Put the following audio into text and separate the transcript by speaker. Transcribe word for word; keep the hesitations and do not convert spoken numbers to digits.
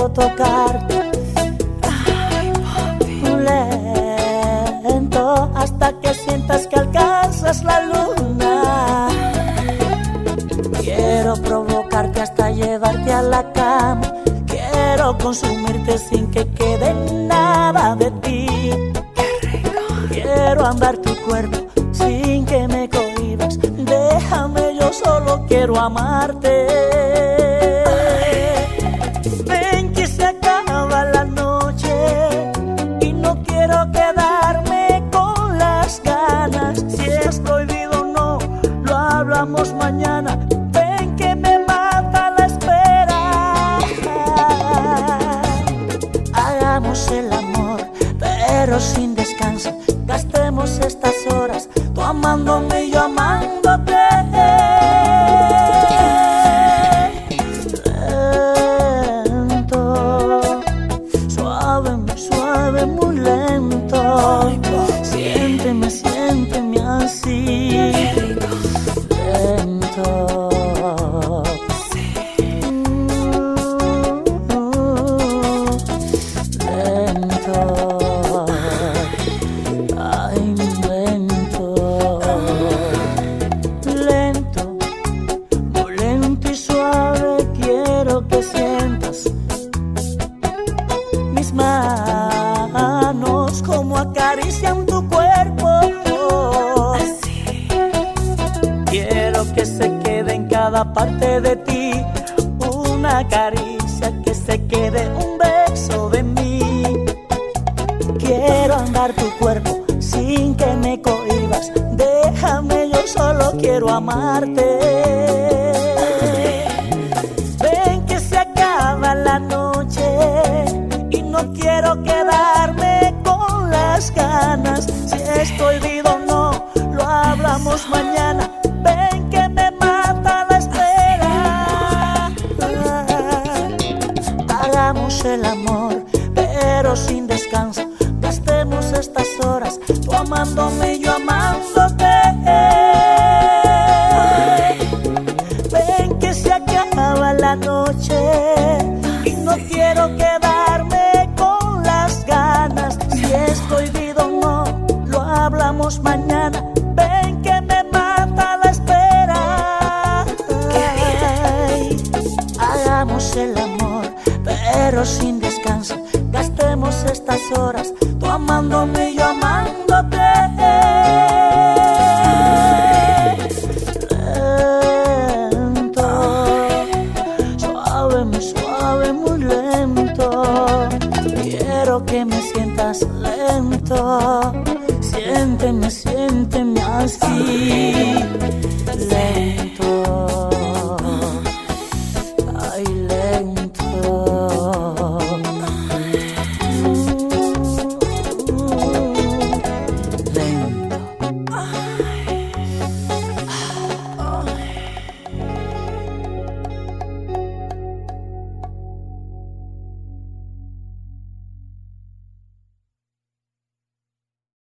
Speaker 1: quiero tocarte lento hasta que sientas que alcanzas la luna. Quiero provocarte hasta llevarte a la cama. Quiero consumirte sin que quede nada de ti. Quiero andar tu cuerpo sin que me cohibas. Déjame, yo solo quiero amarte. Ven que se acaba la noche y no quiero quedarme con las ganas. Si es prohibido no, lo hablamos mañana. Ven que me mata la espera. Hagamos el amor pero sin descanso. Gastemos estas horas, tú amándome y yo amándote. Lento, suave, muy suave, muy lento. Siénteme, siénteme así. Lento. Manos como acarician tu cuerpo. Así. Quiero que se quede en cada parte de ti una caricia, que se quede un beso de mí. Quiero andar tu cuerpo sin que me cohibas. Déjame, yo solo quiero amarte. Ven que se acaba la noche y no quiero quedarme con las ganas. Si es prohibido no, lo hablamos mañana. Ven que me mata la espera. Hagamos el amor pero sin descanso. Gastemos estas horas, tú amándome y yo amándote. Ven que se acaba la noche y no quiero quedarme con las ganas. Si es prohibido no, lo hablamos mañana. Ven que me mata la espera. Ay, hagamos el amor pero sin descanso. Gastemos estas horas, tú amándome y yo amándote. Lento, suave, muy suave, muy lento. Quiero que me sientas lento. Siénteme, siénteme así.